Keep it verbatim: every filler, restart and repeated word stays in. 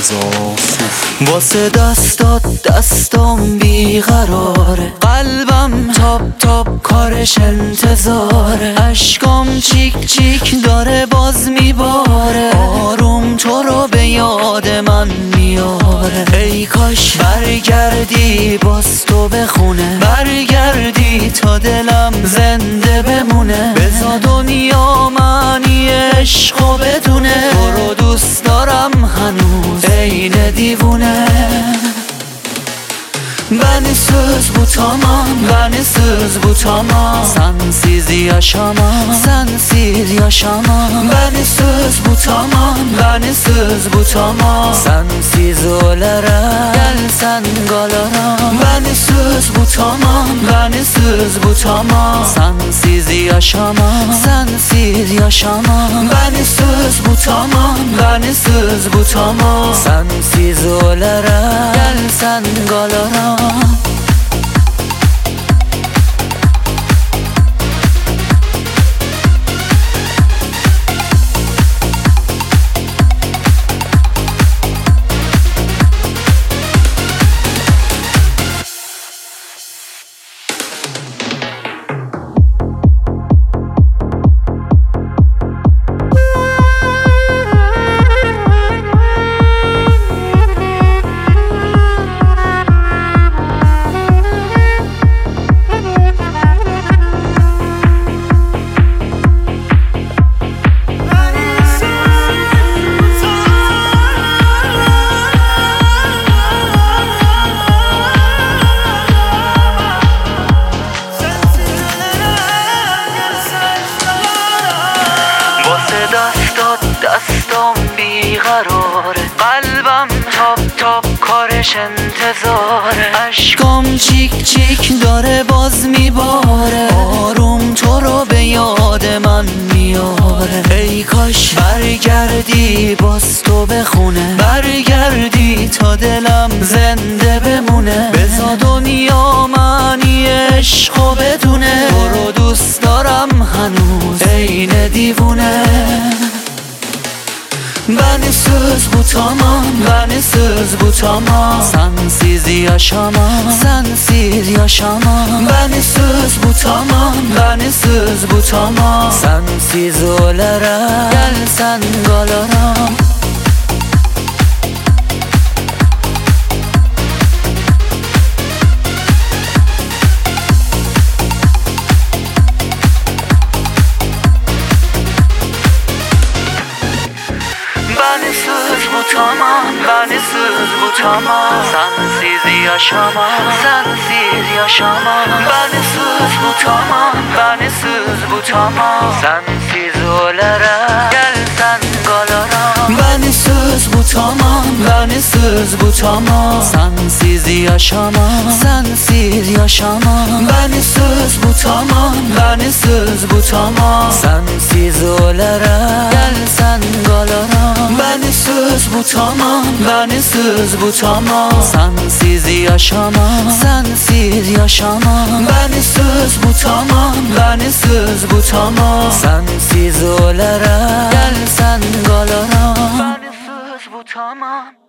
رضا صوفی. واسه دستات دستام بیقراره، قلبم تاپ تاپ کارش انتظاره، اشکام چیک چیک داره باز میباره، آروم تو رو به یاد من میاره. ای کاش برگردی باز تو بخونه، برگردی تا دلم زنده بمونه، بزا دنیا معنی عشقو بدونه، تو رو دوست دارم هنوز عین دیوونه. Bensiz bu tamam, bensiz bu tamam, sensiz yaşamam, sensiz yaşamam. Bensiz bu tamam, bensiz bu tamam, sensiz ölerim, gelsen galaram. Bensiz bu tamam, bensiz bu tamam, sensiz yaşamam, sensiz yaşamam. Bensiz bu tamam, bensiz bu tamam, sensiz ölerim, gelsen galaram. دستات دستام بیقراره، قلبم تاپ تاپ کارش انتظاره، اشکام چیک چیک داره باز میباره، آروم تو رو به یاد من میاره. ای کاش برگردی باز تو بخونه، برگردی تا دلم زنده بمونه، بزا دنیا معنی عشقو بدونه، تو رو دوست دارم هنوز عین دیوونه. Bensiz bu tamam, bensiz bu tamam, sensiz yaşamam, sensiz yaşamam. Bensiz bu tamam, bensiz bu tamam, sensiz ölerim, gelsen galaram. Bensiz bu tamam, bensiz bu tamam, sensiz yaşamam, sensiz yaşamam. Bensiz bu tamam, bensiz bu tamam, sensiz ölerim, gelsen galaram. Bensiz bu tamam, bensiz bu tamam, sensiz yaşamam, sensiz yaşamam. Bensiz bu tamam, bensiz bu tamam, sensiz ölerim, gelsen galaram. Bensiz bu tamam, bensiz bu tamam, sensiz yaşamam, sensiz yaşamam. Bensiz bu tamam, bensiz bu tamam, sensiz ölerim, gelsen galaram. Bensiz bu tamam.